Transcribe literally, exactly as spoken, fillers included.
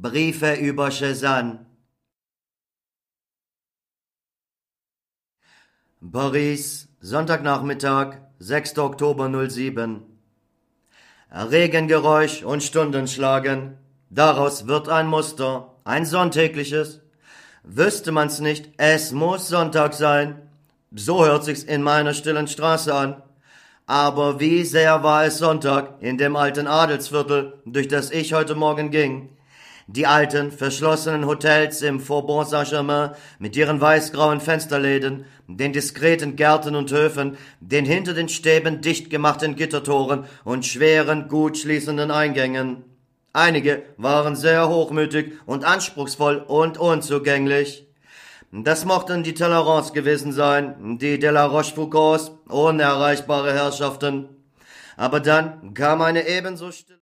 Briefe über Cézanne. Paris, Sonntagnachmittag, sechster Oktober null sieben. Regengeräusch und Stundenschlagen. Daraus wird ein Muster, ein sonntägliches. Wüsste man's nicht, es muss Sonntag sein. So hört sich's in meiner stillen Straße an. Aber wie sehr war es Sonntag in dem alten Adelsviertel, durch das ich heute Morgen ging. Die alten, verschlossenen Hotels im Faubourg Saint-Germain mit ihren weißgrauen Fensterläden, den diskreten Gärten und Höfen, den hinter den Stäben dicht gemachten Gittertoren und schweren, gut schließenden Eingängen. Einige waren sehr hochmütig und anspruchsvoll und unzugänglich. Das mochten die Talleyrants gewesen sein, die de la Rochefoucaulds, unerreichbare Herrschaften. Aber dann kam eine ebenso stille